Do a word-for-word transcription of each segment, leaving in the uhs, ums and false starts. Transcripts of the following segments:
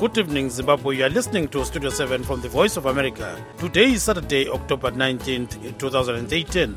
Good evening, Zimbabwe. You are listening to Studio seven from the Voice of America. Today is Saturday, October nineteenth, twenty eighteen.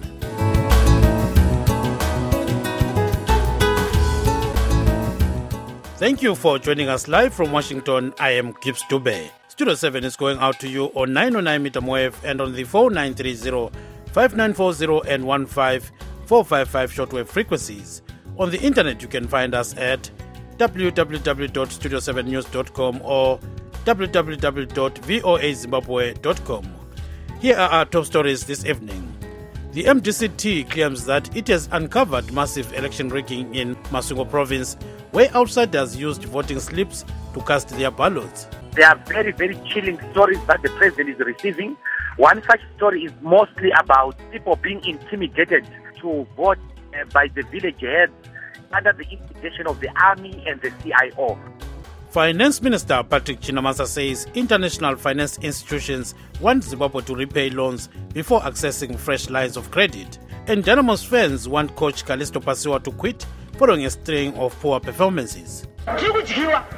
Thank you for joining us live from Washington. I am Gibbs Dube. Studio seven is going out to you on nine oh nine meter wave and on the four nine three zero, five nine four zero and one five four five five shortwave frequencies. On the internet, you can find us at w w w dot studio seven news dot com or w w w dot voa zimbabwe dot com. Here are our top stories this evening. The M D C T claims that it has uncovered massive election rigging in Masvingo province, where outsiders used voting slips to cast their ballots. There are very, very chilling stories that the president is receiving. One such story is mostly about people being intimidated to vote uh, by the village heads under the instigation of the army and the C I O. Finance Minister Patrick Chinamasa says international finance institutions want Zimbabwe to repay loans before accessing fresh lines of credit. And Dynamos fans want coach Callisto Pasiwa to quit following a string of poor performances. We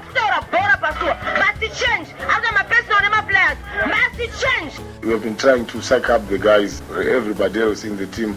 have been trying to sack up the guys, everybody else in the team.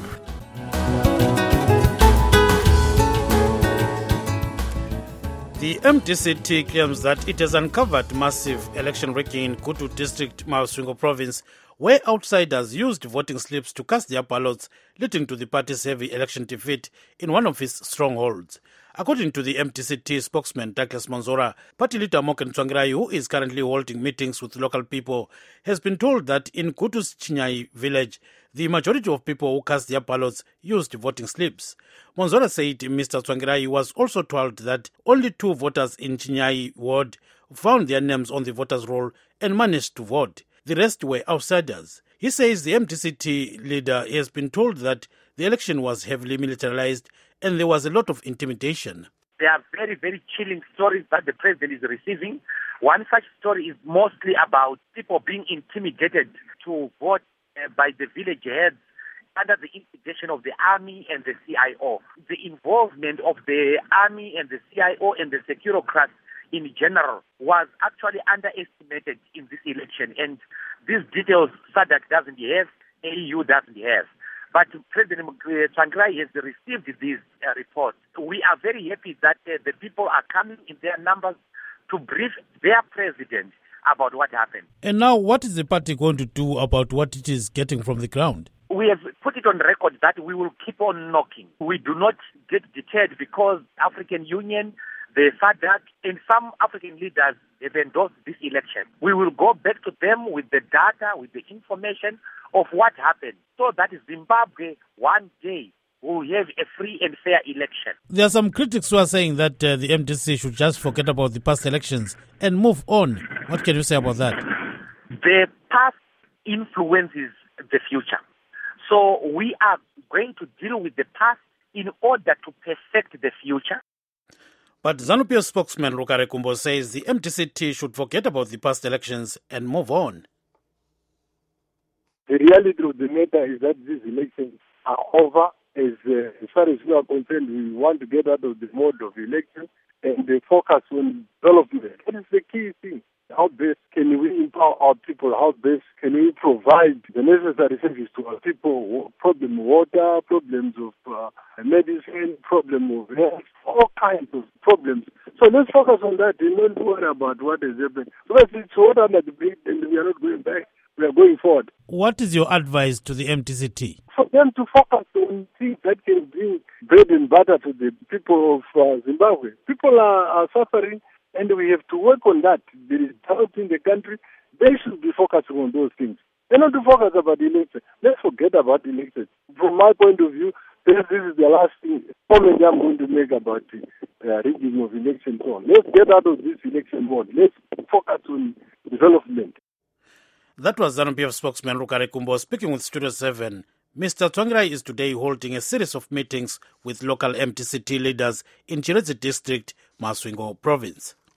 The M D C T claims that it has uncovered massive election rigging in Kutu district, Masvingo province, where outsiders used voting slips to cast their ballots, leading to the party's heavy election defeat in one of its strongholds. According to the M D C T spokesman Douglas Monzora, party leader Moken Tsvangirai, who is currently holding meetings with local people, has been told that in Kutu's Chinyai village, the majority of people who cast their ballots used voting slips. Monzora said Mister Tsvangirai was also told that only two voters in Chinyai ward found their names on the voters' roll and managed to vote. The rest were outsiders. He says the M D C T leader has been told that the election was heavily militarized and there was a lot of intimidation. There are very, very chilling stories that the president is receiving. One such story is mostly about people being intimidated to vote uh, by the village heads under the instigation of the army and the C I O. The involvement of the army and the C I O and the securocrats in general was actually underestimated in this election, and these details SADC doesn't have, A U doesn't have. But President Tsvangirai has received these uh, reports. We are very happy that uh, the people are coming in their numbers to brief their president about what happened. And now, what is the party going to do about what it is getting from the ground? We have put it on record that we will keep on knocking. We do not get deterred because African Union, the SADC, and some African leaders have endorsed this election. We will go back to them with the data, with the information of what happened, so that Zimbabwe one day will have a free and fair election. There are some critics who are saying that uh, the M D C should just forget about the past elections and move on. What can you say about that? The past influences the future. So we are going to deal with the past in order to perfect the future. But ZANU-P F spokesman Rukare Kumbo says the M D C T should forget about the past elections and move on. The reality of the matter is that these elections are over. As, uh, as far as we are concerned, we want to get out of the mode of election and uh, focus on development. That is the key thing. How best can we empower our people? How best can we provide the necessary service to our people? Problem of water, problems of uh, medicine, problem of health, all kinds of problems. So let's focus on that and not worry about what is happening. Because it's all under debate and we are not going back. We are going forward. What is your advice to the M D C T? For them to focus on things that can bring bread and butter to the people of uh, Zimbabwe. People are, are suffering, and we have to work on that. There is doubt in the country. They should be focusing on those things. They're not to focus about elections. Let's forget about elections. From my point of view, this, this is the last thing, comment I'm going to make about the uh, rigging of elections. On. Let's get out of this election mode. Let's focus on development. That was ZANU-P F spokesman Rukare Kumbo speaking with Studio seven. Mister Tsvangirai is today holding a series of meetings with local M D C T leaders in Chiredzi district, Masvingo province.